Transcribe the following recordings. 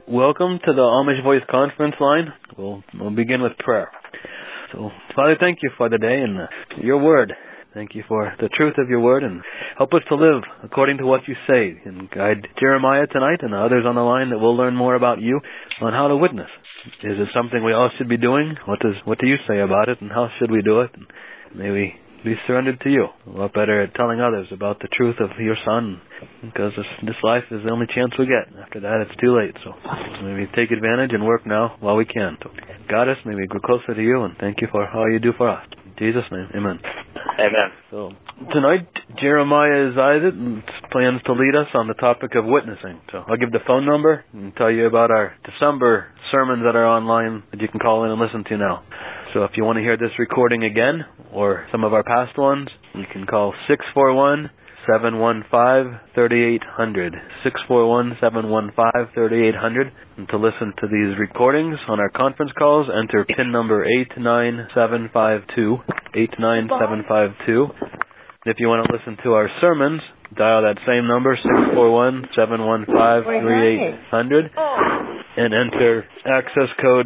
welcome to the Amish Voice Conference line. We'll begin with prayer. So, Father, thank you for the day and your word. Thank you for the truth of your word, and help us to live according to what you say, and guide Jeremiah tonight and the others on the line that will learn more about you on how to witness. Is it something we all should be doing? What do you say about it, and how should we do it? And may we be surrendered to you. A lot better at telling others about the truth of your Son, because this life is the only chance we get. After that, it's too late. So may we take advantage and work now while we can. So, God us, may we grow closer to you, and thank you for all you do for us. In Jesus' name, amen. Amen. So tonight, Jeremiah Zayed plans to lead us on the topic of witnessing. So I'll give the phone number and tell you about our December sermons that are online that you can call in and listen to now. So if you want to hear this recording again, or some of our past ones, you can call 641-715-3800. 641-715-3800. And to listen to these recordings on our conference calls, enter PIN number 89752. 89752. If you want to listen to our sermons, dial that same number, 641-715-3800, and enter access code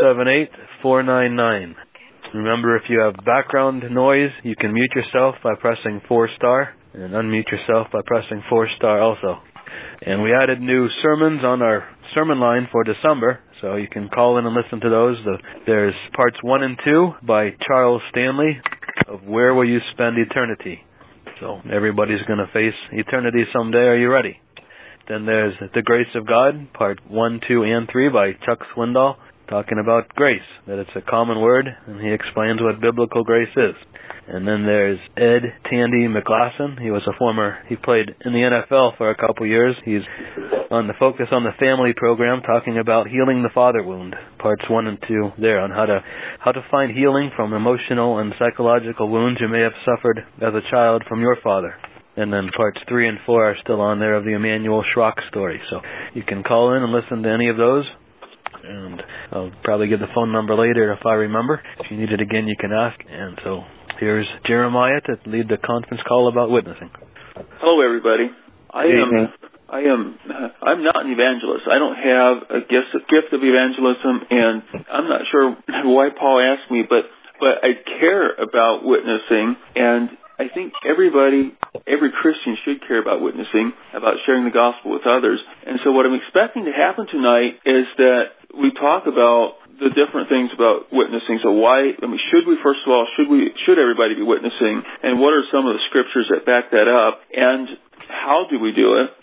478499. Remember, if you have background noise, you can mute yourself by pressing 4* and unmute yourself by pressing 4* also. And we added new sermons on our sermon line for December, so you can call in and listen to those. There's parts 1 and 2 by Charles Stanley of Where Will You Spend Eternity? So everybody's going to face eternity someday. Are you ready? Then there's The Grace of God, part 1, 2, and 3 by Chuck Swindoll, talking about grace, that it's a common word, and he explains what biblical grace is. And then there's Ed Tandy McGlasson. He played in the NFL for a couple years. He's on the Focus on the Family program, talking about healing the father wound, parts 1 and 2 there, on how to find healing from emotional and psychological wounds you may have suffered as a child from your father. And then parts 3 and 4 are still on there of the Emanuel Schrock story. So you can call in and listen to any of those. And I'll probably give the phone number later if I remember. If you need it again, you can ask. And so here's Jeremiah to lead the conference call about witnessing. Hello, everybody. I'm not an evangelist. I don't have a gift of evangelism, and I'm not sure why Paul asked me, but I care about witnessing, and I think every Christian should care about witnessing, about sharing the gospel with others. And so what I'm expecting to happen tonight is that we talk about the different things about witnessing. So should everybody be witnessing? And what are some of the scriptures that back that up? And how do we do it?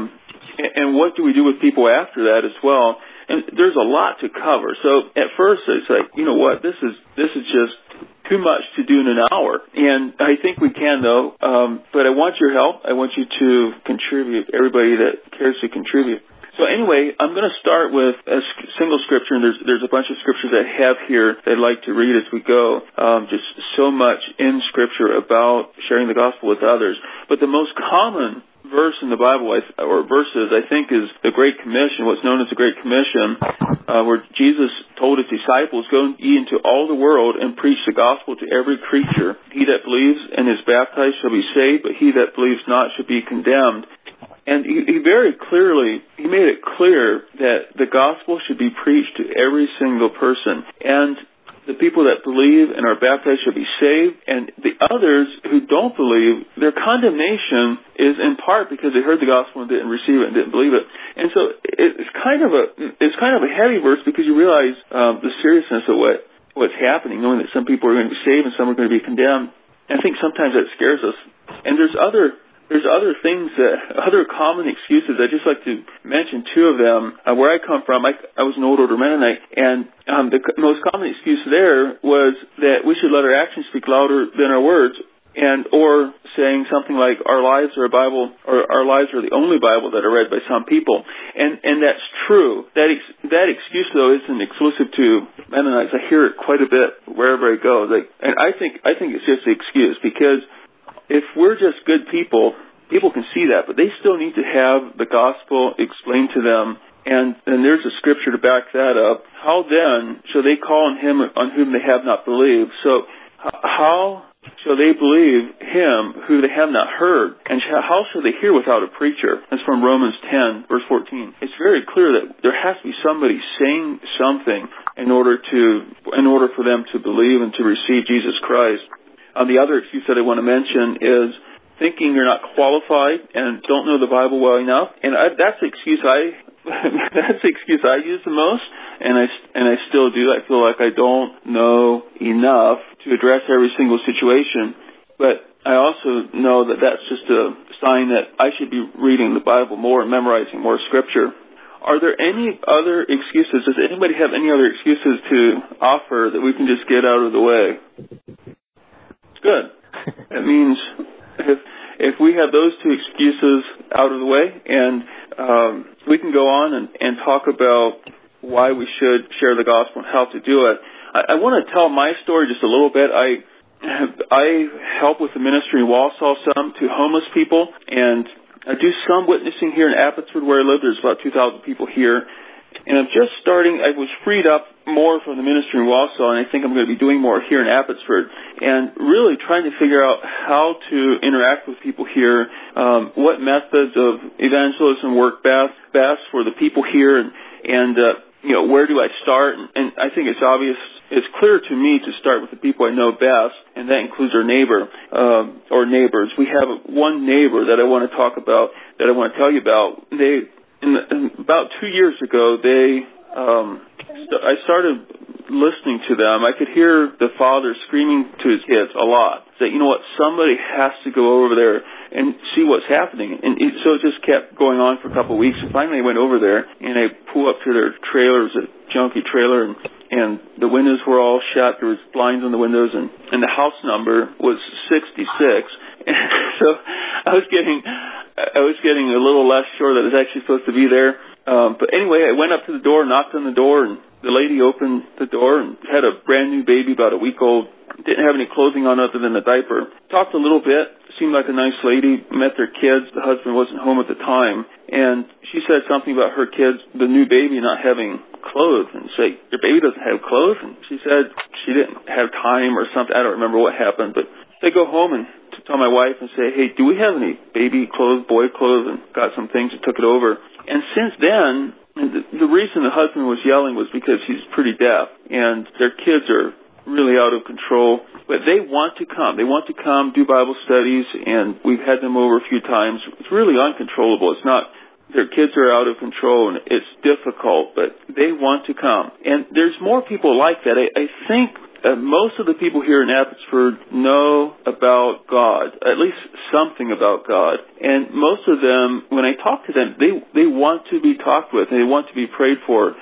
And what do we do with people after that as well? And there's a lot to cover. So at first it's like, you know what, this is just too much to do in an hour. And I think we can, though. But I want your help. I want you to contribute, everybody that cares to contribute. So anyway, I'm going to start with a single scripture, and there's a bunch of scriptures I have here that I'd like to read as we go. Just so much in Scripture about sharing the gospel with others. But the most common verse in the Bible, or verses, I think, is the Great Commission, what's known as the Great Commission, where Jesus told his disciples, "Go ye into all the world and preach the gospel to every creature. He that believes and is baptized shall be saved, but he that believes not shall be condemned." And he very clearly, he made it clear that the gospel should be preached to every single person. And the people that believe and are baptized shall be saved, and the others who don't believe, their condemnation is in part because they heard the gospel and didn't receive it and didn't believe it. And so it's kind of a heavy verse, because you realize the seriousness of what's happening, knowing that some people are going to be saved and some are going to be condemned. And I think sometimes that scares us. And there's other things, other common excuses. I'd just like to mention two of them. Where I come from, I was an Old Order Mennonite, and the most common excuse there was that we should let our actions speak louder than our words, or saying something like our lives are a Bible, or our lives are the only Bible that are read by some people. And that's true. That excuse, though, isn't exclusive to Mennonites. I hear it quite a bit wherever I go. And I think it's just an excuse, because if we're just good people can see that, but they still need to have the gospel explained to them. And there's a scripture to back that up. How then shall they call on him on whom they have not believed? So how shall they believe him who they have not heard? And how shall they hear without a preacher? That's from Romans 10, verse 14. It's very clear that there has to be somebody saying something in order for them to believe and to receive Jesus Christ. The other excuse that I want to mention is thinking you're not qualified and don't know the Bible well enough. And that's the excuse I use the most, and I still do. I feel like I don't know enough to address every single situation. But I also know that that's just a sign that I should be reading the Bible more and memorizing more Scripture. Are there any other excuses? Does anybody have any other excuses to offer that we can just get out of the way? Good. That means if we have those two excuses out of the way, and we can go on and talk about why we should share the gospel and how to do it. I want to tell my story just a little bit. I help with the ministry in Walsall some to homeless people, and I do some witnessing here in Abbotsford where I live. There's about 2,000 people here. And I'm just starting. I was freed up more from the ministry in Walsall, and I think I'm going to be doing more here in Abbotsford, and really trying to figure out how to interact with people here, what methods of evangelism work best for the people here, and where do I start? And I think it's obvious, it's clear to me to start with the people I know best, and that includes our neighbor, or neighbors. We have one neighbor that I want to talk about, that I want to tell you about. About 2 years ago, I started listening to them. I could hear the father screaming to his kids a lot. Say, you know what, somebody has to go over there and see what's happening. And so it just kept going on for a couple of weeks. And finally I went over there, and I pulled up to their trailer. It was a junky trailer, and the windows were all shut. There was blinds on the windows, and the house number was 66. And so I was getting a little less sure that it was actually supposed to be there. But anyway, I went up to the door, knocked on the door, and the lady opened the door and had a brand new baby, about a week old. Didn't have any clothing on other than a diaper. Talked a little bit. Seemed like a nice lady. Met their kids. The husband wasn't home at the time. And she said something about her kids, the new baby, not having clothes. And say, your baby doesn't have clothes? And she said she didn't have time or something. I don't remember what happened. But they go home and to tell my wife and say, hey, do we have any baby clothes, boy clothes? And got some things and took it over. And since then, the reason the husband was yelling was because he's pretty deaf, and their kids are really out of control. But they want to come. They want to come, do Bible studies, and we've had them over a few times. It's really uncontrollable. It's not, their kids are out of control, and it's difficult, but they want to come. And there's more people like that. I think most of the people here in Abbotsford know about God, at least something about God. And most of them, when I talk to them, they want to be talked with, and they want to be prayed for.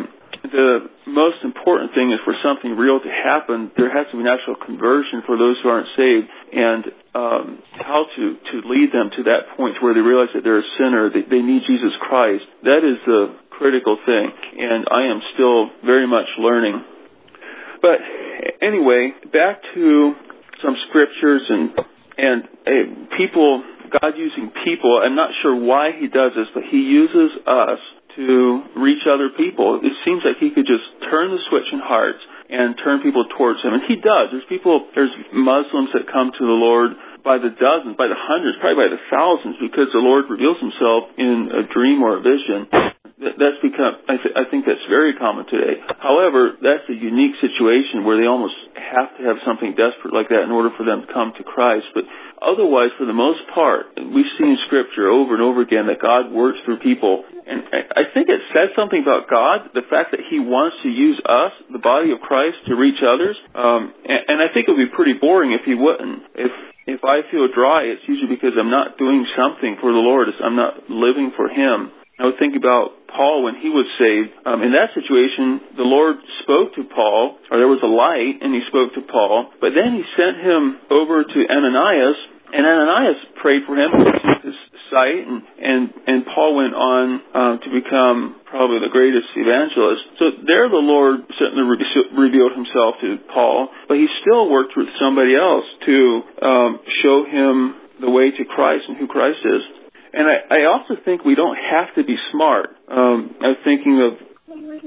The most important thing is for something real to happen, there has to be an actual conversion for those who aren't saved, and how to lead them to that point where they realize that they're a sinner, they need Jesus Christ. That is the critical thing, and I am still very much learning. But anyway, back to some scriptures and people, God using people. I'm not sure why he does this, but he uses us to reach other people. It seems like he could just turn the switch in hearts and turn people towards him. And he does. There's Muslims that come to the Lord by the dozens, by the hundreds, probably by the thousands, because the Lord reveals himself in a dream or a vision. That's become, I think that's very common today. However, that's a unique situation where they almost have to have something desperate like that in order for them to come to Christ. But otherwise, for the most part, we see in Scripture over and over again that God works through people. And I think it says something about God, the fact that he wants to use us, the body of Christ, to reach others. And I think it would be pretty boring if he wouldn't. If I feel dry, it's usually because I'm not doing something for the Lord. I'm not living for him. I would think about Paul when he was saved. In that situation, the Lord spoke to Paul, or there was a light, and he spoke to Paul. But then he sent him over to Ananias, and Ananias prayed for him, received his sight, and Paul went on to become probably the greatest evangelist. So there the Lord certainly revealed himself to Paul, but he still worked with somebody else to show him the way to Christ and who Christ is. And I also think we don't have to be smart. I'm thinking of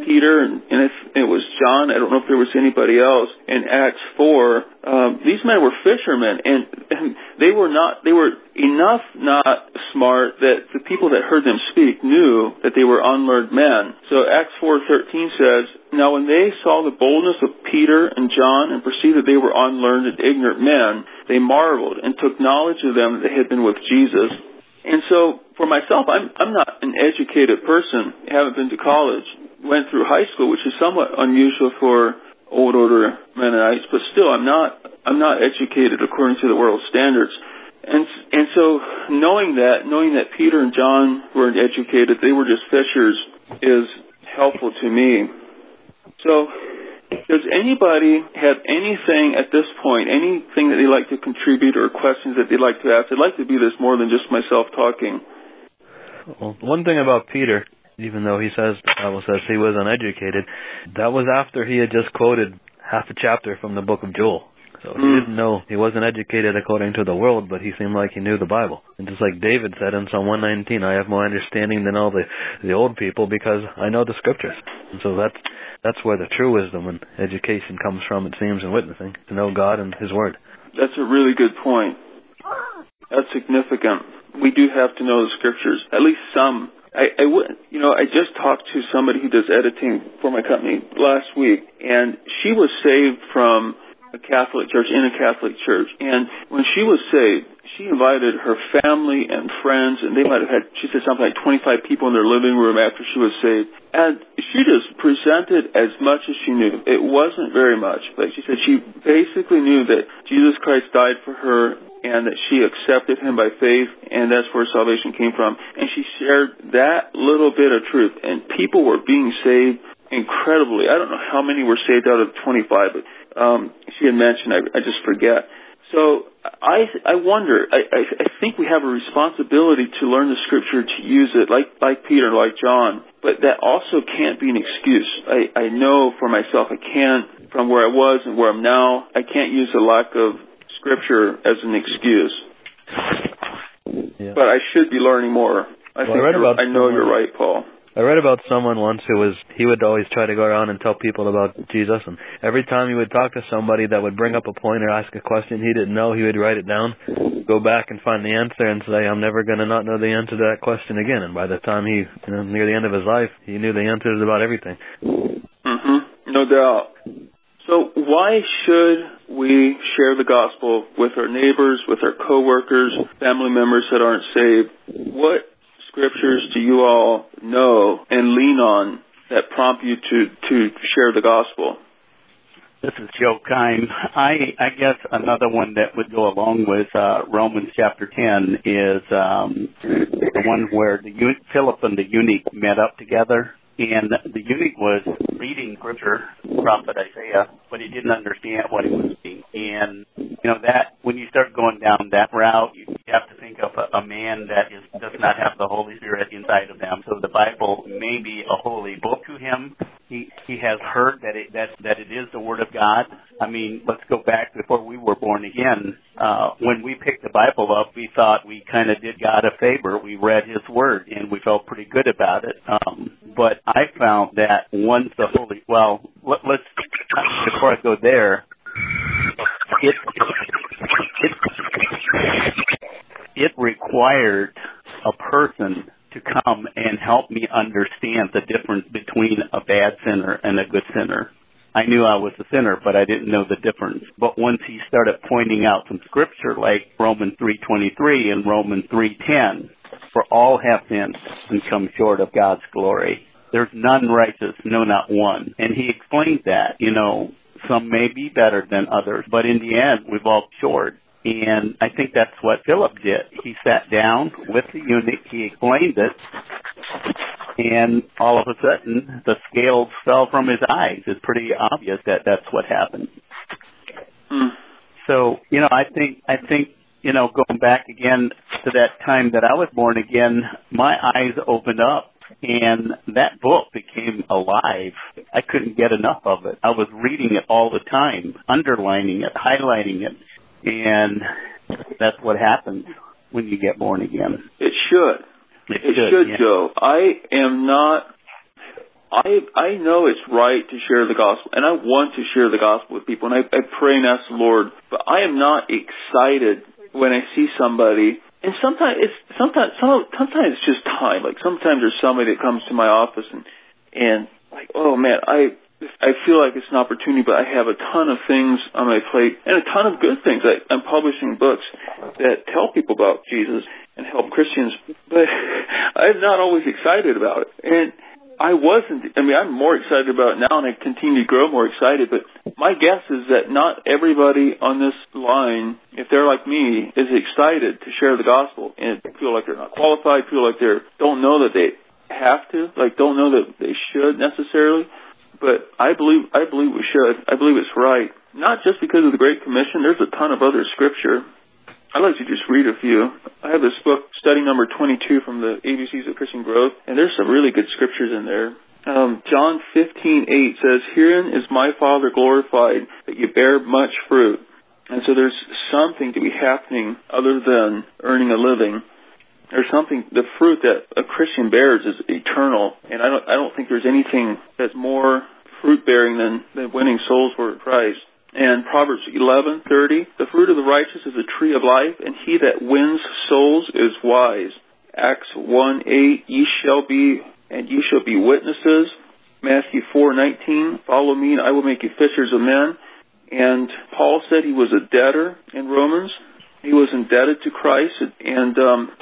Peter and if it was John, I don't know if there was anybody else, in Acts 4, these men were fishermen, and they were enough not smart that the people that heard them speak knew that they were unlearned men. So Acts 4:13 says, "Now when they saw the boldness of Peter and John and perceived that they were unlearned and ignorant men, they marveled and took knowledge of them that they had been with Jesus." And so, for myself, I'm not an educated person. I haven't been to college. Went through high school, which is somewhat unusual for old order Mennonites, but still, I'm not educated according to the world's standards. And so, knowing that Peter and John weren't educated, they were just fishers, is helpful to me. So, does anybody have anything at this point, anything that they'd like to contribute or questions that they'd like to ask? I'd like to be this more than just myself talking. Well, one thing about Peter, even though the Bible says he was uneducated, that was after he had just quoted half a chapter from the book of Joel. So he didn't know, he wasn't educated according to the world, but he seemed like he knew the Bible. And just like David said in Psalm 119, I have more understanding than all the old people because I know the scriptures. And so that's where the true wisdom and education comes from, it seems, in witnessing, to know God and His Word. That's a really good point. That's significant. We do have to know the scriptures, at least some. I just talked to somebody who does editing for my company last week, and she was saved from a Catholic church, in a Catholic church. And when she was saved, she invited her family and friends, and they might have had, she said, something like 25 people in their living room after she was saved. And she just presented as much as she knew. It wasn't very much, but she said she basically knew that Jesus Christ died for her and that she accepted Him by faith, and that's where salvation came from. And she shared that little bit of truth, and people were being saved incredibly. I don't know how many were saved out of 25, but she had mentioned, I just forget. So I wonder, I think we have a responsibility to learn the Scripture, to use it like Peter, like John, but that also can't be an excuse. I know for myself I can't, from where I was and where I'm now, I can't use the lack of Scripture as an excuse. Yeah. But I should be learning more. I know you're right, Paul. I read about someone once he would always try to go around and tell people about Jesus, and every time he would talk to somebody that would bring up a point or ask a question he didn't know, he would write it down, go back and find the answer and say, I'm never going to not know the answer to that question again. And by the time near the end of his life, he knew the answers about everything. Mm-hmm. No doubt. So why should we share the gospel with our neighbors, with our coworkers, family members that aren't saved? What scriptures do you all know and lean on that prompt you to share the gospel? This is Joe Kime. I guess another one that would go along with Romans chapter 10 is the one where Philip and the eunuch met up together. And the eunuch was reading scripture, prophet Isaiah, but he didn't understand what he was reading. And, that when you start going down that route, you have to think of a man that does not have the Holy Spirit inside of them. So the Bible may be a holy book to him. He has heard that it is the Word of God. I mean, let's go back before we were born again. When we picked the Bible up, we thought we kind of did God a favor. We read His Word, and we felt pretty good about it. But I found that once the Holy, let's before I go there, it required a person to come and help me understand the difference between a bad sinner and a good sinner. I knew I was a sinner, but I didn't know the difference. But once he started pointing out some scripture like Romans 3:23 and Romans 3:10, for all have sinned and come short of God's glory. There's none righteous, no, not one. And he explained that, some may be better than others, but in the end, we've all short. And I think that's what Philip did. He sat down with the eunuch, he explained it, and all of a sudden, the scales fell from his eyes. It's pretty obvious that that's what happened. So, I think, going back again to that time that I was born again, my eyes opened up. And that book became alive. I couldn't get enough of it. I was reading it all the time, underlining it, highlighting it. And that's what happens when you get born again. It should. It should, yeah. Joe. I am not I know it's right to share the gospel, and I want to share the gospel with people, and I pray and ask the Lord, but I am not excited when I see somebody. And sometimes it's just time. Like sometimes there's somebody that comes to my office and like, oh man, I feel like it's an opportunity, but I have a ton of things on my plate and a ton of good things. I'm publishing books that tell people about Jesus and help Christians, but I'm not always excited about it. And I'm more excited about it now, and I continue to grow more excited, but my guess is that not everybody on this line, if they're like me, is excited to share the gospel and feel like they're not qualified, feel like don't know that they have to, like don't know that they should necessarily. But I believe we should. I believe it's right. Not just because of the Great Commission. There's a ton of other scripture. I'd like to just read a few. I have this book, study number 22 from the ABCs of Christian Growth, and there's some really good scriptures in there. John 15:8 says, "Herein is my Father glorified, that you bear much fruit." And so there's something to be happening other than earning a living. There's something, the fruit that a Christian bears is eternal, and I don't think there's anything that's more fruit-bearing than winning souls for Christ. And Proverbs 11:30, "The fruit of the righteous is a tree of life, and he that wins souls is wise." Acts 1:8, "Ye shall be witnesses." Matthew 4:19, "Follow me, and I will make you fishers of men." And Paul said he was a debtor in Romans. He was indebted to Christ, and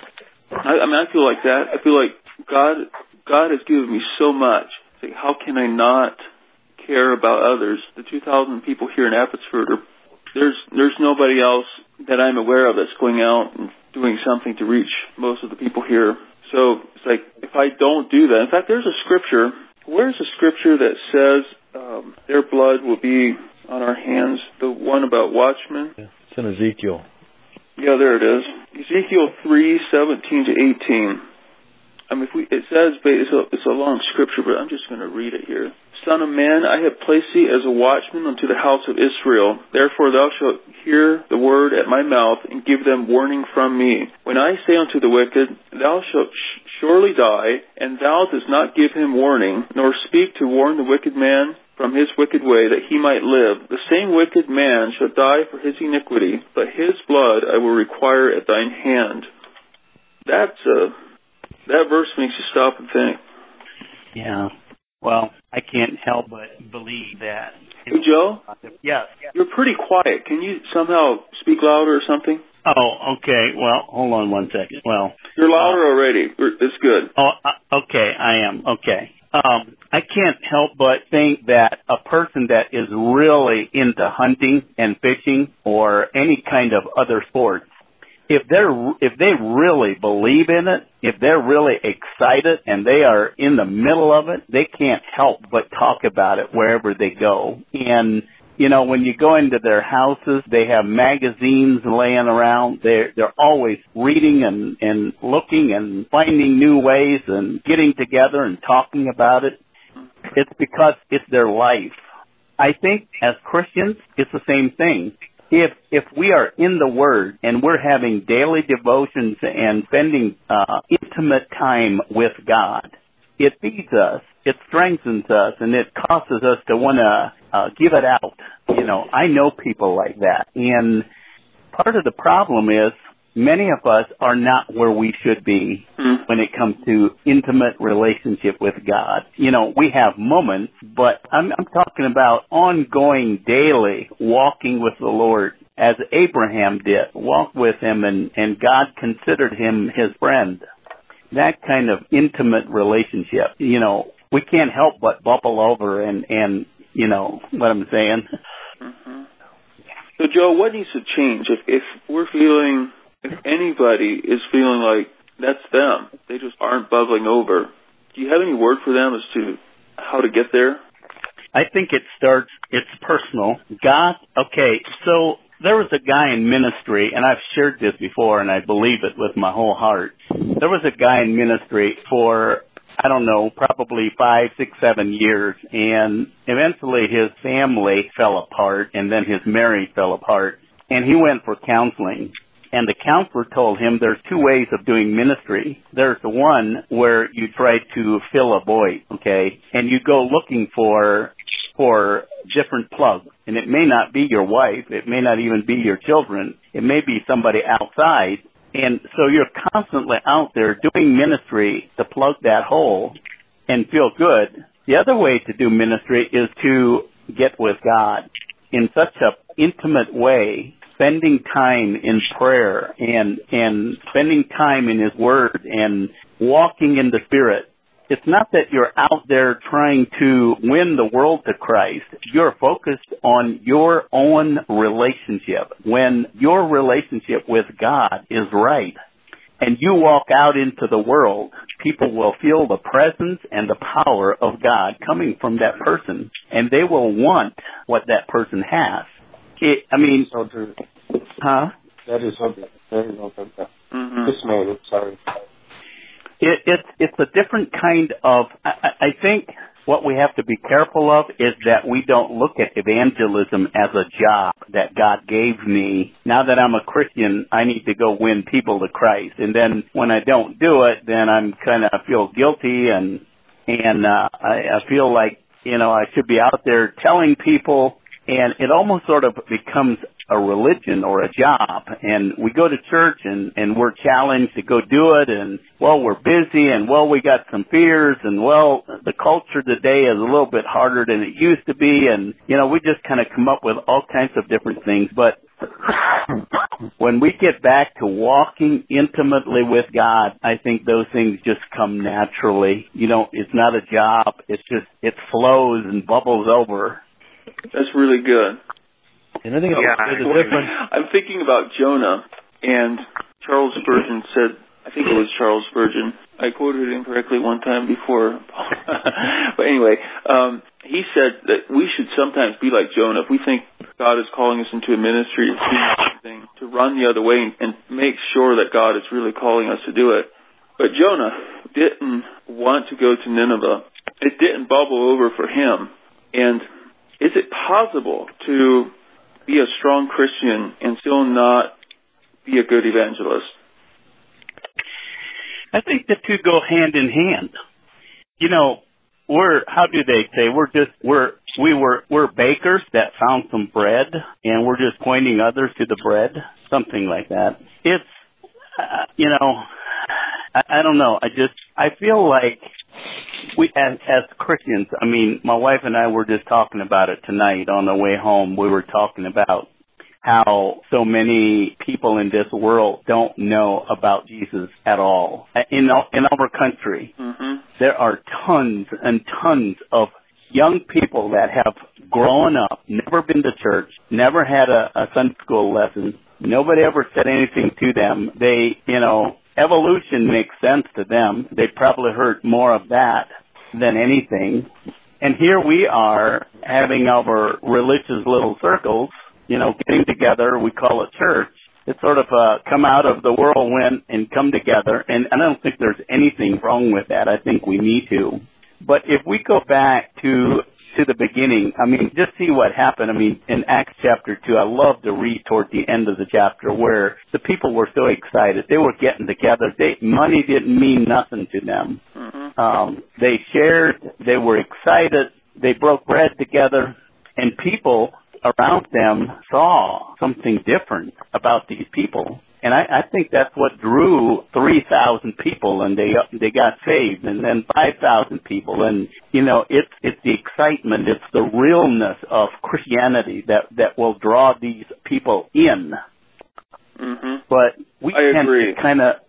I feel like that. I feel like God has given me so much. Like, how can I not care about others? The 2,000 people here in Abbotsford, there's nobody else that I'm aware of that's going out and doing something to reach most of the people here. So it's like, if I don't do that, in fact, there's a scripture. Where's a scripture that says their blood will be on our hands? The one about watchmen? It's in Ezekiel. Yeah, there it is. Ezekiel 3:17-18. It says, it's a long scripture, but I'm just going to read it here. "Son of man, I have placed thee as a watchman unto the house of Israel. Therefore thou shalt hear the word at my mouth, and give them warning from me. When I say unto the wicked, thou shalt surely die, and thou dost not give him warning, nor speak to warn the wicked man from his wicked way, that he might live, the same wicked man shall die for his iniquity, but his blood I will require at thine hand." That verse makes you stop and think. Yeah. Well, I can't help but believe that. Hey, Joe? Yes. You're pretty quiet. Can you somehow speak louder or something? Oh, okay. Well, hold on one second. Well, you're louder already. It's good. Oh, okay. I am. Okay. I can't help but think that a person that is really into hunting and fishing or any kind of other sports, if they really believe in it, if they're really excited and they are in the middle of it, they can't help but talk about it wherever they go. And when you go into their houses, they have magazines laying around. They're always reading and looking and finding new ways and getting together and talking about it. It's because it's their life. I think as Christians, it's the same thing. If we are in the Word and we're having daily devotions and spending intimate time with God, it feeds us, it strengthens us, and it causes us to want to give it out. I know people like that. And part of the problem is many of us are not where we should be when it comes to intimate relationship with God. We have moments, but I'm talking about ongoing, daily walking with the Lord as Abraham did, walk with him, and God considered him his friend. That kind of intimate relationship, we can't help but bubble over and you know what I'm saying? Mm-hmm. So, Joe, what needs to change if anybody is feeling like that's them, they just aren't bubbling over? Do you have any word for them as to how to get there? I think it's personal. So there was a guy in ministry, and I've shared this before, and I believe it with my whole heart. There was a guy in ministry for, probably 5, 6, 7 years, and eventually his family fell apart, and then his marriage fell apart, and he went for counseling. And the counselor told him there's two ways of doing ministry. There's the one where you try to fill a void, okay, and you go looking for different plugs. And it may not be your wife. It may not even be your children. It may be somebody outside. And so you're constantly out there doing ministry to plug that hole and feel good. The other way to do ministry is to get with God in such an intimate way, spending time in prayer and spending time in His Word and walking in the Spirit. It's not that you're out there trying to win the world to Christ. You're focused on your own relationship. When your relationship with God is right and you walk out into the world, people will feel the presence and the power of God coming from that person, and they will want what that person has. So true. Huh? That is something very well done. Mm-hmm. This man, sorry. It's a different kind of, I think what we have to be careful of is that we don't look at evangelism as a job that God gave me. Now that I'm a Christian, I need to go win people to Christ. And then when I don't do it, then I'm kind of feel guilty and I feel like, I should be out there telling people, and it almost sort of becomes a religion or a job. And we go to church and we're challenged to go do it, and, we're busy, and, we got some fears, and, the culture today is a little bit harder than it used to be, and, we just kind of come up with all kinds of different things. But when we get back to walking intimately with God, I think those things just come naturally. It's not a job. It's just, it flows and bubbles over. That's really good. And I think there's a difference. I'm thinking about Jonah, and Charles Spurgeon said, I think it was Charles Spurgeon. I quoted it incorrectly one time before. But anyway, he said that we should sometimes be like Jonah. If we think God is calling us into a ministry or something, to run the other way and make sure that God is really calling us to do it. But Jonah didn't want to go to Nineveh. It didn't bubble over for him. And is it possible to be a strong Christian and still not be a good evangelist? I think the two go hand in hand. How do they say? We're bakers that found some bread, and we're just pointing others to the bread, something like that. It's, I don't know. I feel like we, as Christians, my wife and I were just talking about it tonight on the way home. We were talking about how so many people in this world don't know about Jesus at all. In our country, there are tons and tons of young people that have grown up, never been to church, never had a Sunday school lesson. Nobody ever said anything to them. They, evolution makes sense to them. They probably heard more of that than anything. And here we are having our religious little circles, getting together. We call it church. It's sort of come out of the whirlwind and come together. And I don't think there's anything wrong with that. I think we need to. But if we go back to the beginning, just see what happened. In Acts chapter 2, I love to read toward the end of the chapter where the people were so excited. They were getting together. Money didn't mean nothing to them. They shared. They were excited. They broke bread together. And people around them saw something different about these people. And I think that's what drew 3,000 people, and they got saved, and then 5,000 people. And, it's the excitement, it's the realness of Christianity that will draw these people in. Mm-hmm. But we tend to kind of,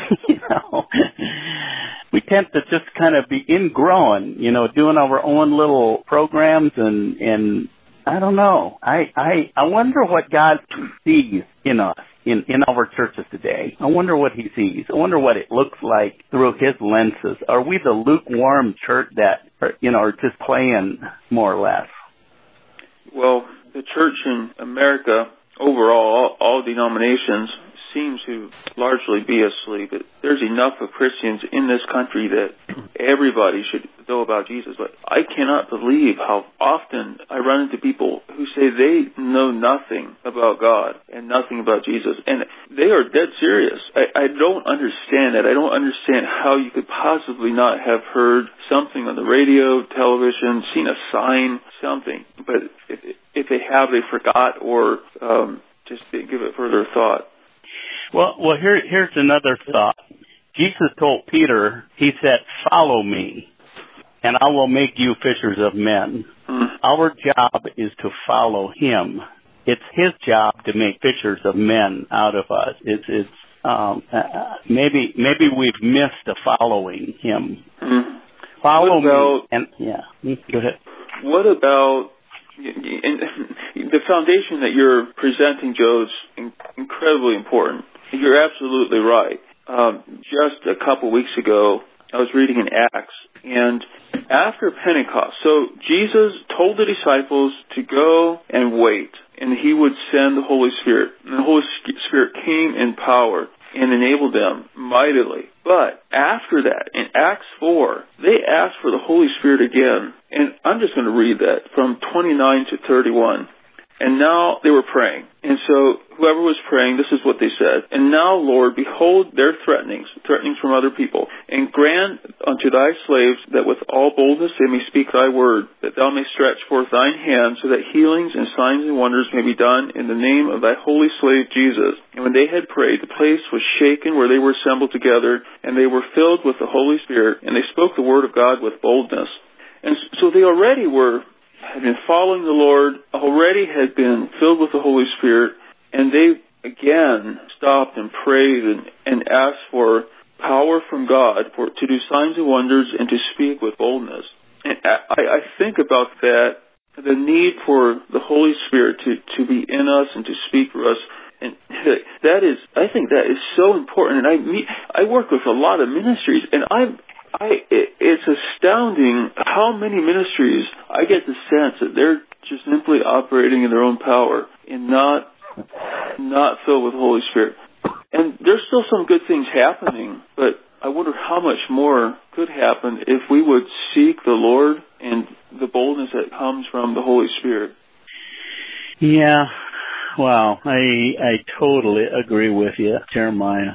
we tend to just kind of be ingrown, doing our own little programs, and I don't know. I wonder what God sees in us. In our churches today. I wonder what he sees. I wonder what it looks like through his lenses. Are we the lukewarm church that, are just playing more or less? Well, the church in America, overall, all denominations, seem to largely be asleep. There's enough of Christians in this country that everybody should so about Jesus, but I cannot believe how often I run into people who say they know nothing about God and nothing about Jesus, and they are dead serious. I don't understand that. I don't understand how you could possibly not have heard something on the radio, television, seen a sign, something, but if they have, they forgot or just didn't give it further thought. Well, here's another thought. Jesus told Peter, he said, "Follow me, and I will make you fishers of men." Our job is to follow him. It's his job to make fishers of men out of us. Maybe we've missed the following him. Follow me, and go ahead. What about the foundation that you're presenting, Joe, is incredibly important. You're absolutely right. Just a couple weeks ago, I was reading in Acts, and after Pentecost, so Jesus told the disciples to go and wait, and he would send the Holy Spirit. And the Holy Spirit came in power and enabled them mightily. But after that, in Acts 4, they asked for the Holy Spirit again. And I'm just going to read that from 29 to 31. And now they were praying. And so whoever was praying, this is what they said. "And now, Lord, behold their threatenings from other people, and grant unto thy slaves that with all boldness they may speak thy word, that thou mayst stretch forth thine hand, so that healings and signs and wonders may be done in the name of thy holy slave Jesus." And when they had prayed, the place was shaken where they were assembled together, and they were filled with the Holy Spirit, and they spoke the word of God with boldness. And so they already had been following the Lord, already had been filled with the Holy Spirit, and they again stopped and prayed and asked for power from God to do signs and wonders and to speak with boldness. And I think about that, the need for the Holy Spirit to be in us and to speak for us. And I think that is so important. And I work with a lot of ministries, and it's astounding how many ministries I get the sense that they're just simply operating in their own power and not filled with the Holy Spirit. And there's still some good things happening, but I wonder how much more could happen if we would seek the Lord and the boldness that comes from the Holy Spirit. Yeah, well, I totally agree with you, Jeremiah.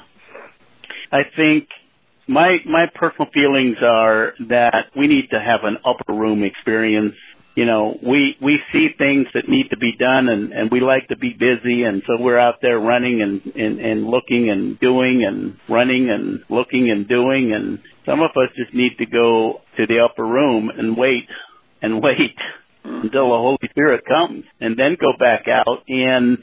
I think my personal feelings are that we need to have an upper room experience. You know, we see things that need to be done, and we like to be busy, and so we're out there running and looking and doing and running and looking and doing, and some of us just need to go to the upper room and wait until the Holy Spirit comes, and then go back out. And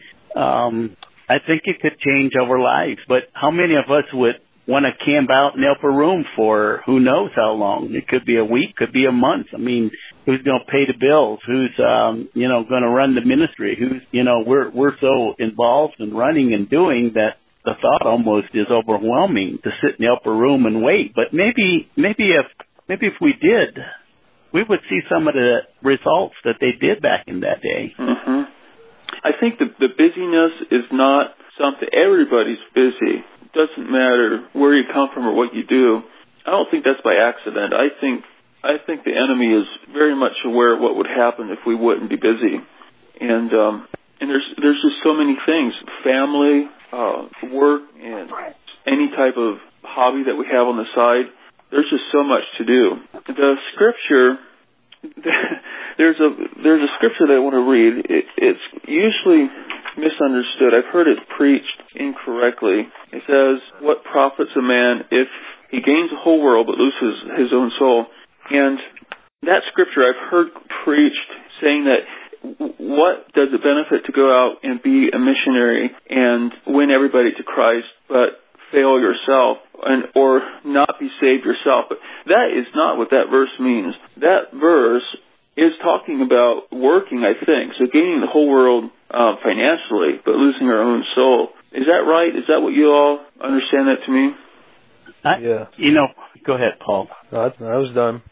I think it could change our lives. But how many of us would want to camp out in the upper room for who knows how long? It could be a week, could be a month. I mean, who's going to pay the bills? Who's, going to run the ministry? Who's, we're so involved in running and doing that the thought almost is overwhelming to sit in the upper room and wait. But maybe if we did, we would see some of the results that they did back in that day. Mm-hmm. I think the busyness is not something, everybody's busy. It doesn't matter where you come from or what you do. I don't think that's by accident. I think the enemy is very much aware of what would happen if we wouldn't be busy. And there's just so many things, family, work, and any type of hobby that we have on the side. There's just so much to do. The scripture, there's a scripture that I want to read. It's usually misunderstood. I've heard it preached incorrectly. It says, "What profits a man if he gains the whole world but loses his own soul?" And that scripture I've heard preached saying that what does it benefit to go out and be a missionary and win everybody to Christ, but fail yourself or not be saved yourself? But that is not what that verse means. That verse is talking about working, I think. So gaining the whole world financially, but losing our own soul. Is that right? Is that what you all understand that to mean? Yeah. Go ahead, Paul. No, I was done.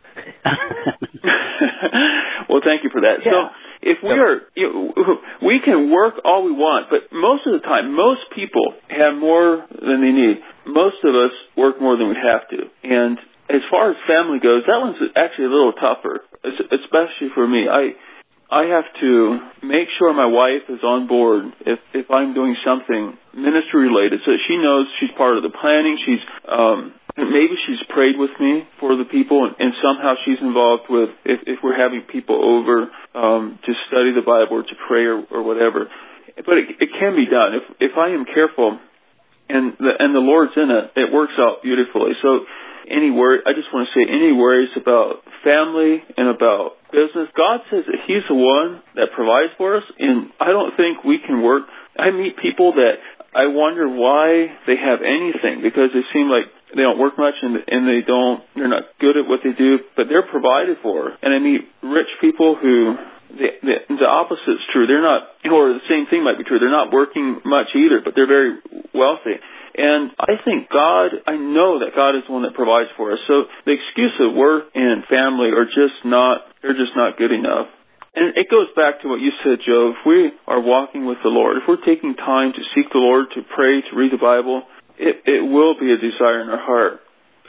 Well, thank you for that. Yeah. So if we can work all we want, but most of the time, most people have more than they need. Most of us work more than we have to. And as far as family goes, that one's actually a little tougher, especially for me. I have to make sure my wife is on board if I'm doing something ministry related, so she knows she's part of the planning. Maybe she's prayed with me for the people, and somehow she's involved with if we're having people over to study the Bible or to pray or whatever. But it can be done if I am careful, and the Lord's in it. It works out beautifully. So I just want to say any worries about family and about business, God says that He's the one that provides for us, and I don't think we can work. I meet people that I wonder why they have anything, because they seem like they don't work much and they're not good at what they do, but they're provided for. And I meet rich people who the opposite's true. They're not, or the same thing might be true. They're not working much either, but they're very wealthy. And I know that God is the one that provides for us. So the excuse of work and family they're just not good enough. And it goes back to what you said, Joe. If we are walking with the Lord, if we're taking time to seek the Lord, to pray, to read the Bible, it will be a desire in our heart.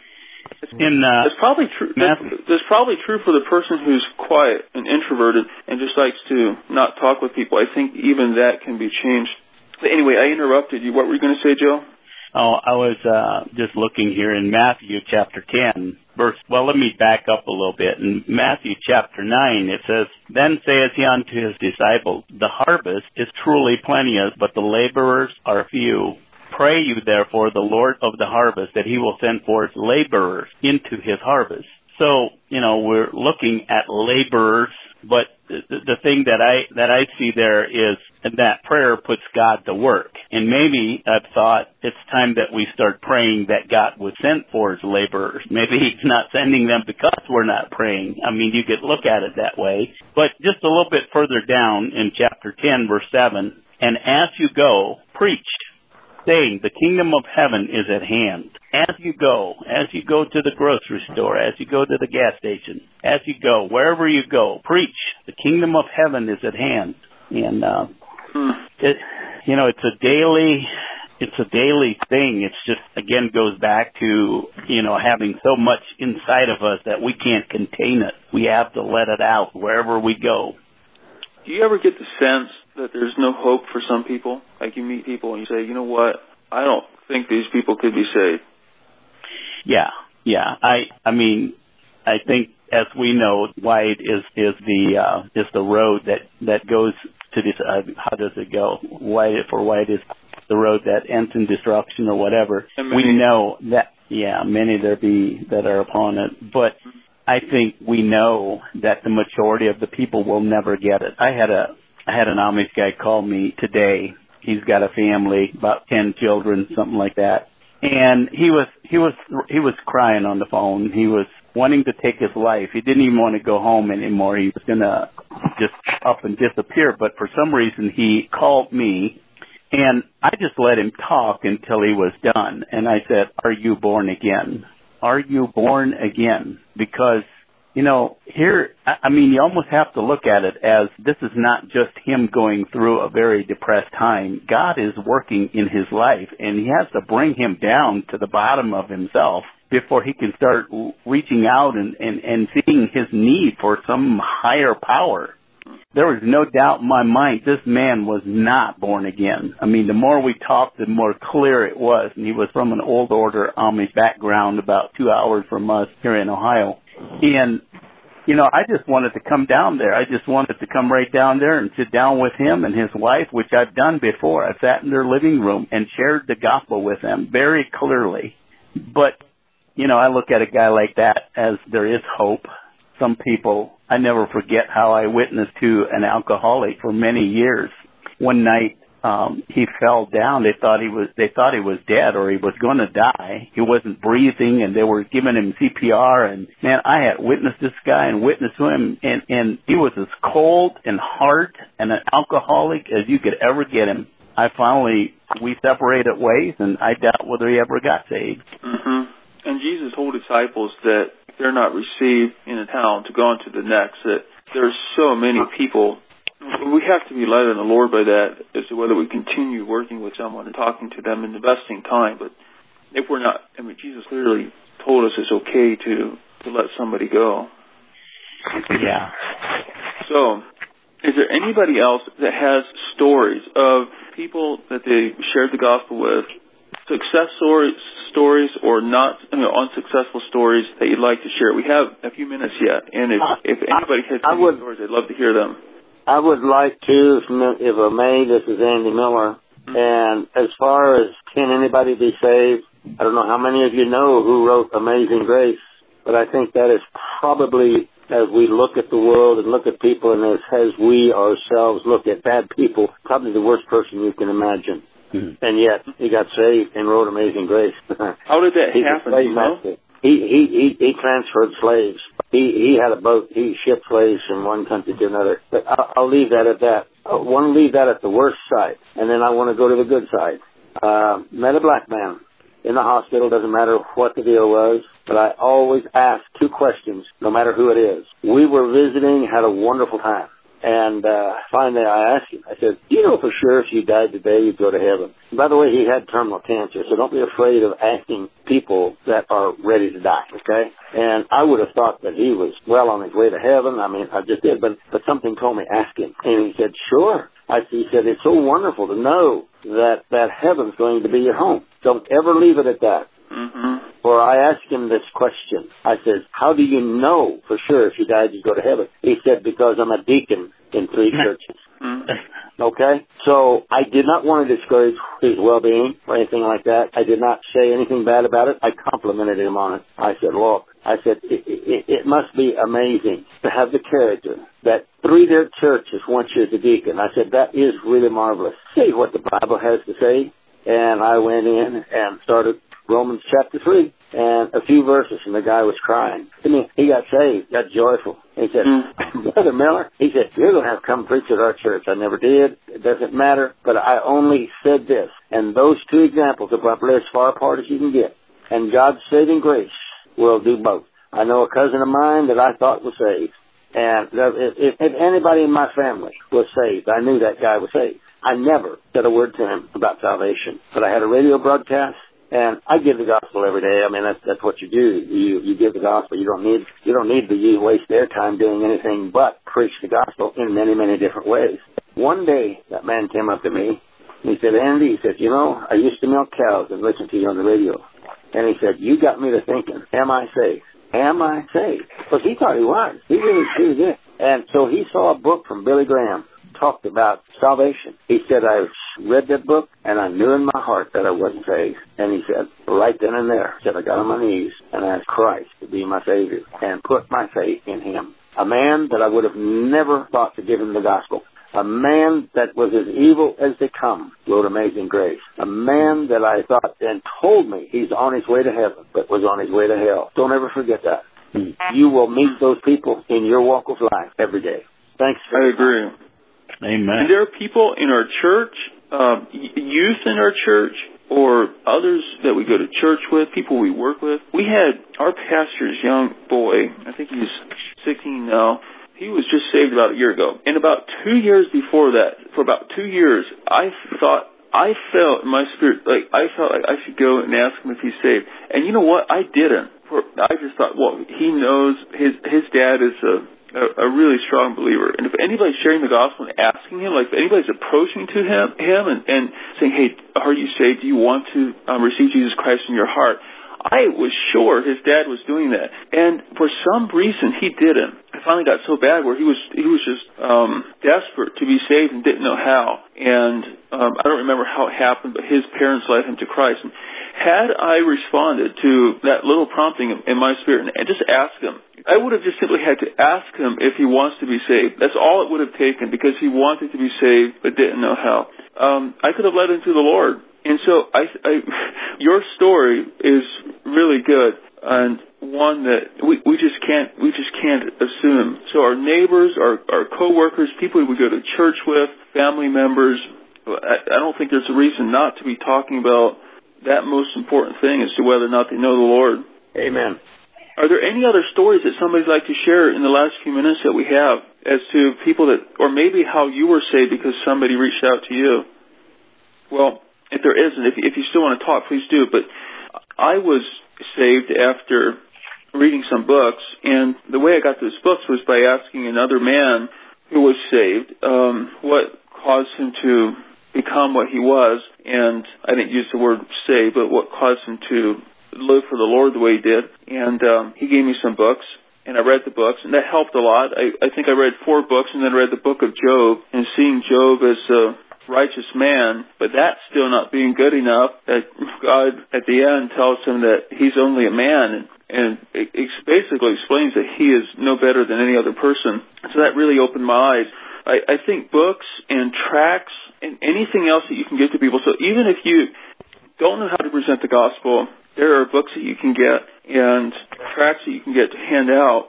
It's probably true. That's probably true for the person who's quiet and introverted and just likes to not talk with people. I think even that can be changed. But anyway, I interrupted you. What were you going to say, Joe? Oh, I was just looking here in Matthew chapter 10, let me back up a little bit. In Matthew chapter 9, it says, Then saith he unto his disciples, The harvest is truly plenteous, but the laborers are few. Pray you therefore the Lord of the harvest that he will send forth laborers into his harvest. So, we're looking at laborers, but the thing that I see there is that prayer puts God to work. And maybe I've thought it's time that we start praying that God would send forth laborers. Maybe He's not sending them because we're not praying. I mean, you could look at it that way. But just a little bit further down in chapter 10, verse 7, And as you go, preach, saying, The kingdom of heaven is at hand. As you go to the grocery store, as you go to the gas station, as you go, wherever you go, preach. The kingdom of heaven is at hand. And, it's a daily thing. It's just, again, goes back to, having so much inside of us that we can't contain it. We have to let it out wherever we go. Do you ever get the sense that there's no hope for some people? Like you meet people and you say, you know what, I don't think these people could be saved. Yeah. I mean, I think, as we know, wide is the road that goes to this. How does it go? Wide is the road that ends in destruction or whatever. We know that. Yeah, many there be that are upon it, but I think we know that the majority of the people will never get it. I had an Amish guy call me today. He's got a family, about 10 children, something like that. And he was crying on the phone. He was wanting to take his life. He didn't even want to go home anymore. He was going to just up and disappear. But for some reason, he called me, and I just let him talk until he was done. And I said, Are you born again? Are you born again? Because, here, you almost have to look at it as this is not just him going through a very depressed time. God is working in his life, and He has to bring him down to the bottom of himself before he can start reaching out and seeing his need for some higher power. There was no doubt in my mind this man was not born again. The more we talked, the more clear it was. And he was from an old order Amish background about 2 hours from us here in Ohio. And, I just wanted to come down there. I just wanted to come right down there and sit down with him and his wife, which I've done before. I sat in their living room and shared the gospel with them very clearly. But, I look at a guy like that as there is hope. Some people, I never forget how I witnessed to an alcoholic for many years. One night, he fell down. They thought he was dead or he was going to die. He wasn't breathing, and they were giving him CPR. And man, I had witnessed this guy and witnessed to him, and he was as cold and hard and an alcoholic as you could ever get him. We separated ways, and I doubt whether he ever got saved. Mm-hmm. And Jesus told disciples that if they're not received in a town, to go on to the next. That there's so many people. We have to be led in the Lord by that as to whether we continue working with someone and talking to them and investing time. But if we're not, I mean, Jesus clearly told us it's okay to let somebody go. Yeah. So, is there anybody else that has stories of people that they shared the gospel with, success stories or not, unsuccessful stories that you'd like to share? We have a few minutes yet, and if anybody has any stories, I'd love to hear them. I would like to, if I may, this is Andy Miller. And as far as can anybody be saved, I don't know how many of you know who wrote Amazing Grace, but I think that is probably, as we look at the world and look at people, and as we ourselves look at bad people, probably the worst person you can imagine. Mm-hmm. And yet, he got saved and wrote Amazing Grace. How did that happen? You know? He transferred slaves. He had a boat. He shipped slaves from one country to another. But I'll leave that at that. I want to leave that at the worst side, and then I want to go to the good side. Met a black man in the hospital. Doesn't matter what the deal was, but I always ask two questions, no matter who it is. We were visiting, had a wonderful time. And finally I asked him, I said, do you know for sure if you died today you'd go to heaven? And by the way, he had terminal cancer, so don't be afraid of asking people that are ready to die, okay? And I would have thought that he was well on his way to heaven. I mean, I just did, but something told me, ask him. And he said, sure. He said, it's so wonderful to know that heaven's going to be your home. Don't ever leave it at that. Mm-hmm. For I asked him this question. I said, how do you know for sure if you died you'd go to heaven? He said, because I'm a deacon in 3 churches. Mm-hmm. Okay? So I did not want to discourage his well-being or anything like that. I did not say anything bad about it. I complimented him on it. I said, look, it must be amazing to have the character that 3 different churches want you as a deacon. I said, that is really marvelous. See what the Bible has to say. And I went in and started Romans chapter 3, and a few verses, and the guy was crying. I mean, he got saved, got joyful. He said, Brother Miller, he said, you're going to have to come preach at our church. I never did. It doesn't matter. But I only said this. And those 2 examples are probably as far apart as you can get. And God's saving grace will do both. I know a cousin of mine that I thought was saved. And if anybody in my family was saved, I knew that guy was saved. I never said a word to him about salvation. But I had a radio broadcast. And I give the gospel every day. I mean, that's what you do. You give the gospel. You don't need to waste their time doing anything but preach the gospel in many, many different ways. One day, that man came up to me, and he said, Andy, he said, you know, I used to milk cows and listen to you on the radio. And he said, you got me to thinking, am I saved? Am I saved? Because he thought he was. He really did. And so he saw a book from Billy Graham. Talked about salvation. He said, I read that book, and I knew in my heart that I wasn't saved. And he said, right then and there, he said, I got on my knees and asked Christ to be my Savior and put my faith in Him. A man that I would have never thought to give him the gospel. A man that was as evil as they come wrote Amazing Grace. A man that I thought and told me he's on his way to heaven, but was on his way to hell. Don't ever forget that. You will meet those people in your walk of life every day. Thanks. I agree. Amen. And there are people in our church, youth in our church, or others that we go to church with, people we work with. We had our pastor's young boy, I think he's 16 now, he was just saved about a year ago. And about 2 years before that, for about 2 years, I felt in my spirit, I felt like I should go and ask him if he's saved. And you know what? I didn't. I just thought, well, he knows his dad is a really strong believer. And if anybody's sharing the gospel and asking him, like if anybody's approaching to him and saying, hey, are you saved? Do you want to receive Jesus Christ in your heart? I was sure his dad was doing that. And for some reason, he didn't. It finally got so bad where he was just desperate to be saved and didn't know how. And I don't remember how it happened, but his parents led him to Christ. And had I responded to that little prompting in my spirit and just asked him, I would have just simply had to ask him if he wants to be saved. That's all it would have taken, because he wanted to be saved but didn't know how. I could have led him to the Lord. And so your story is really good, and one that we just can't assume. So our neighbors, our coworkers, people we go to church with, family members, I don't think there's a reason not to be talking about that most important thing as to whether or not they know the Lord. Amen. Are there any other stories that somebody'd like to share in the last few minutes that we have as to people that, or maybe how you were saved because somebody reached out to you? Well, if there isn't, if you still want to talk, please do. But I was saved after reading some books, and the way I got those books was by asking another man who was saved what caused him to become what he was, and I didn't use the word saved, but what caused him to live for the Lord the way he did. And he gave me some books, and I read the books, and that helped a lot. I think I read 4 books, and then read the book of Job, and seeing Job as a righteous man, but that's still not being good enough, that God at the end tells him that he's only a man, and it basically explains that he is no better than any other person. So that really opened my eyes. I think books and tracts and anything else that you can give to people, so even if you don't know how to present the gospel, there are books that you can get and tracts that you can get to hand out.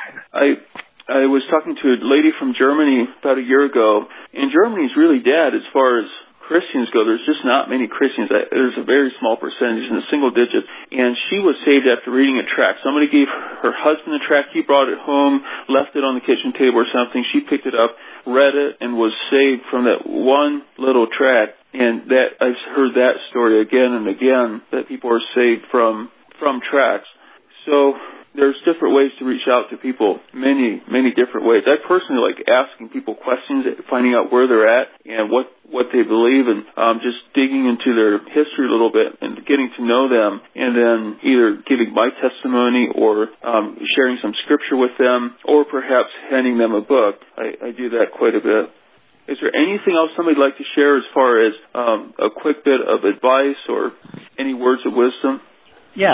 I was talking to a lady from Germany about a year ago, and Germany's really dead as far as Christians go. There's just not many Christians. There's a very small percentage, in the single digits. And she was saved after reading a tract. Somebody gave her husband a tract. He brought it home, left it on the kitchen table or something. She picked it up, read it, and was saved from that one little tract. And that I've heard that story again and again, that people are saved from tracts. So there's different ways to reach out to people, many, many different ways. I personally like asking people questions, finding out where they're at and what they believe, and just digging into their history a little bit and getting to know them, and then either giving my testimony or sharing some scripture with them, or perhaps handing them a book. I do that quite a bit. Is there anything else somebody'd like to share as far as a quick bit of advice or any words of wisdom? Yeah,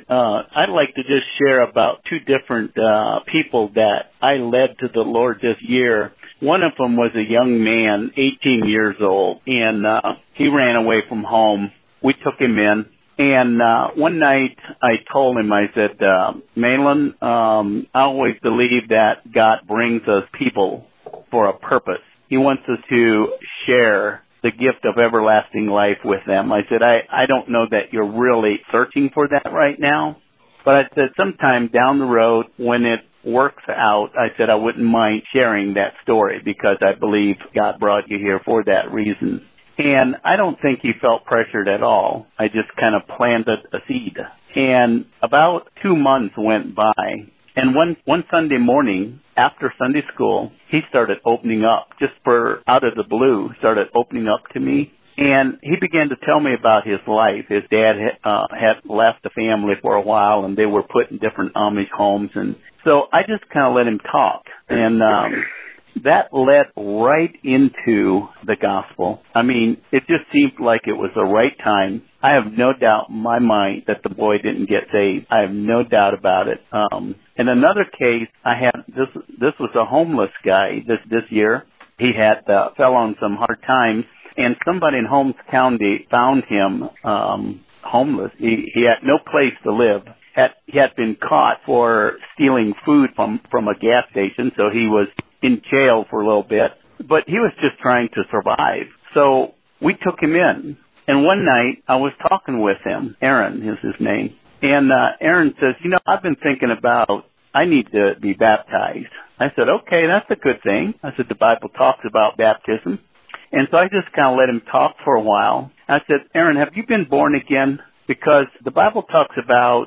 I'd like to just share about 2 different people that I led to the Lord this year. One of them was a young man, 18 years old, and he ran away from home. We took him in, and one night I told him, I said, Malin, I always believe that God brings us people for a purpose. He wants us to share the gift of everlasting life with them. I said, I don't know that you're really searching for that right now, but I said, sometime down the road when it works out, I said, I wouldn't mind sharing that story because I believe God brought you here for that reason. And I don't think he felt pressured at all. I just kind of planted a seed. And about 2 months went by. And one Sunday morning, after Sunday school, he started opening up, just out of the blue, started opening up to me. And he began to tell me about his life. His dad had left the family for a while, and they were put in different Amish homes. And so I just kind of let him talk. And that led right into the gospel. I mean, it just seemed like it was the right time. I have no doubt in my mind that the boy didn't get saved. I have no doubt about it. In another case, I had this was a homeless guy this year. He had fell on some hard times, and somebody in Holmes County found him homeless. He had no place to live. He had been caught for stealing food from a gas station, so he was in jail for a little bit. But he was just trying to survive. So we took him in. And one night, I was talking with him. Aaron is his name. And Aaron says, I've been thinking about, I need to be baptized. I said, okay, that's a good thing. I said, the Bible talks about baptism. And so I just kind of let him talk for a while. I said, Aaron, have you been born again? Because the Bible talks about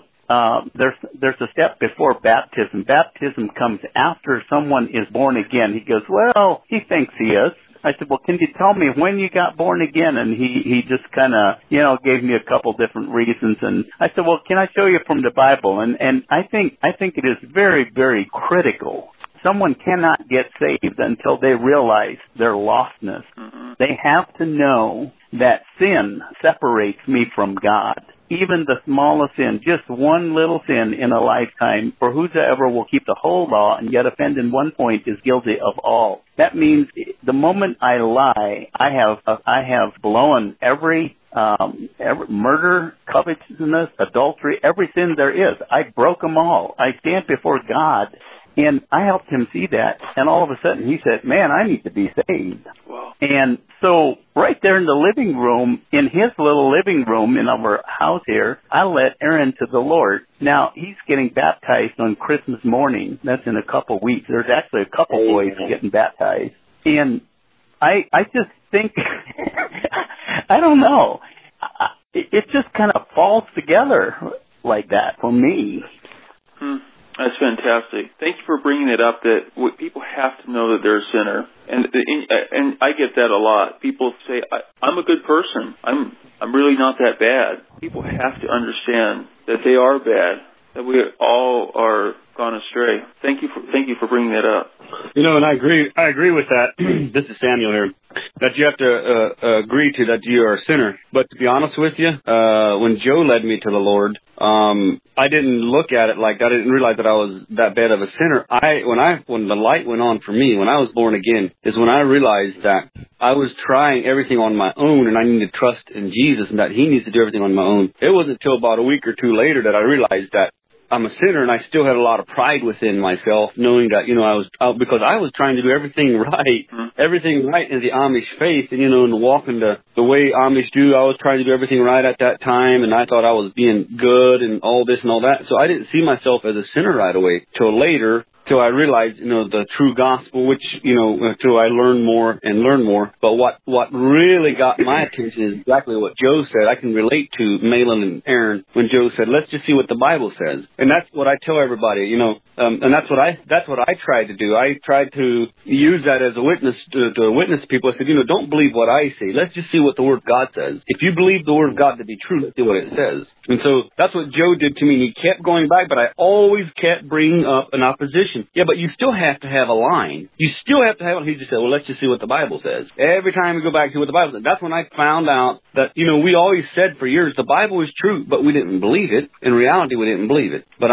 there's a step before baptism. Baptism comes after someone is born again. He goes, well, he thinks he is. I said, well, can you tell me when you got born again? And he just kind of, gave me a couple different reasons. And I said, well, can I show you from the Bible? And I think it is very, very critical. Someone cannot get saved until they realize their lostness. Mm-hmm. They have to know that sin separates me from God. Even the smallest sin, just one little sin in a lifetime, for whosoever will keep the whole law and yet offend in one point is guilty of all. That means the moment I lie, I have blown every murder, covetousness, adultery, every sin there is. I broke them all. I stand before God. And I helped him see that, and all of a sudden he said, man, I need to be saved. Wow. And so right there in the living room, in his little living room in our house here, I led Aaron to the Lord. Now, he's getting baptized on Christmas morning. That's in a couple weeks. There's actually a couple boys getting baptized. And I just think, I don't know. it just kind of falls together like that for me. That's fantastic. Thank you for bringing it up, that people have to know that they're a sinner. And I get that a lot. People say, I'm a good person. I'm really not that bad. People have to understand that they are bad, that we all are gone astray. Thank you for bringing that up. And I agree with that. This is Samuel here. That you have to agree to that you are a sinner. But to be honest with you, when Joe led me to the Lord, I didn't look at it like that. I didn't realize that I was that bad of a sinner. When the light went on for me, when I was born again, is when I realized that I was trying everything on my own, and I need to trust in Jesus and that He needs to do everything on my own. It wasn't until about a week or two later that I realized that I'm a sinner, and I still had a lot of pride within myself, knowing that, because I was trying to do everything right in the Amish faith, and walking the way Amish do. I was trying to do everything right at that time, and I thought I was being good and all this and all that. So I didn't see myself as a sinner right away till later. Till I realized, the true gospel, which, till I learned more and learned more. But what really got my attention is exactly what Joe said. I can relate to Malin and Aaron when Joe said, let's just see what the Bible says. And that's what I tell everybody, and that's what I tried to do. I tried to use that as a witness to witness to people. I said, don't believe what I say. Let's just see what the Word of God says. If you believe the Word of God to be true, let's see what it says. And so that's what Joe did to me. He kept going back, but I always kept bringing up an opposition. Yeah, but you still have to have a line. You still have to have it. He just said, well, let's just see what the Bible says. Every time we go back to what the Bible says. That's when I found out that, we always said for years the Bible is true, but we didn't believe it. In reality, we didn't believe it. But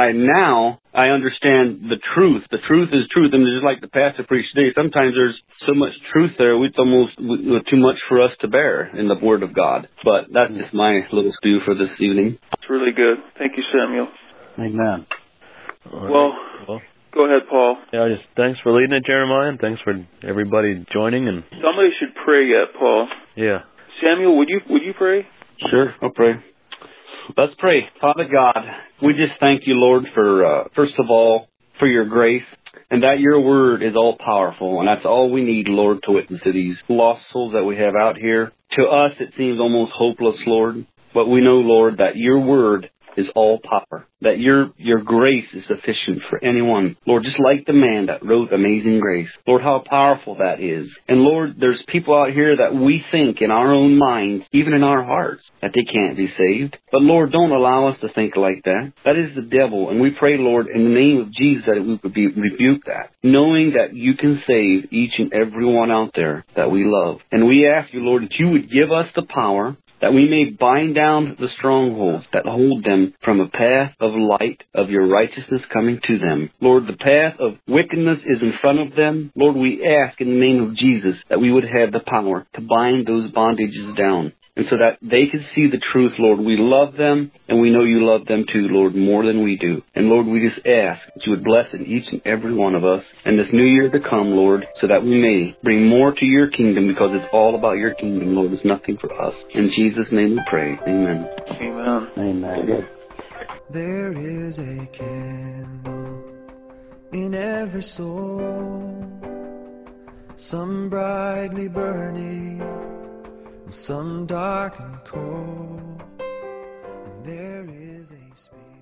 I understand the truth. The truth is truth. And just like the pastor preached today, sometimes there's so much truth there, it's almost too much for us to bear in the Word of God. But that's just my little stew for this evening. It's really good. Thank you, Samuel. Amen. Well, go ahead, Paul. Yeah, just thanks for leading it, Jeremiah, and thanks for everybody joining. And somebody should pray yet, Paul. Yeah. Samuel, would you pray? Sure, I'll pray. Let's pray. Father God, we just thank you, Lord, for, first of all, for your grace, and that your word is all powerful, and that's all we need, Lord, to witness to these lost souls that we have out here. To us, it seems almost hopeless, Lord, but we know, Lord, that your word is all power, that your grace is sufficient for anyone. Lord, just like the man that wrote Amazing Grace. Lord, how powerful that is. And Lord, there's people out here that we think in our own minds, even in our hearts, that they can't be saved. But Lord, don't allow us to think like that. That is the devil. And we pray, Lord, in the name of Jesus, that we would rebuke that, knowing that you can save each and every one out there that we love. And we ask you, Lord, that you would give us the power, that we may bind down the strongholds that hold them from a path of light of your righteousness coming to them. Lord, the path of wickedness is in front of them. Lord, we ask in the name of Jesus that we would have the power to bind those bondages down. And so that they can see the truth, Lord. We love them, and we know you love them too, Lord, more than we do. And Lord, we just ask that you would bless each and every one of us in this new year to come, Lord, so that we may bring more to your kingdom, because it's all about your kingdom, Lord. It's nothing for us. In Jesus' name we pray. Amen. Amen. Amen. There is a candle in every soul, some brightly burning, some dark and cold, and there is a spirit.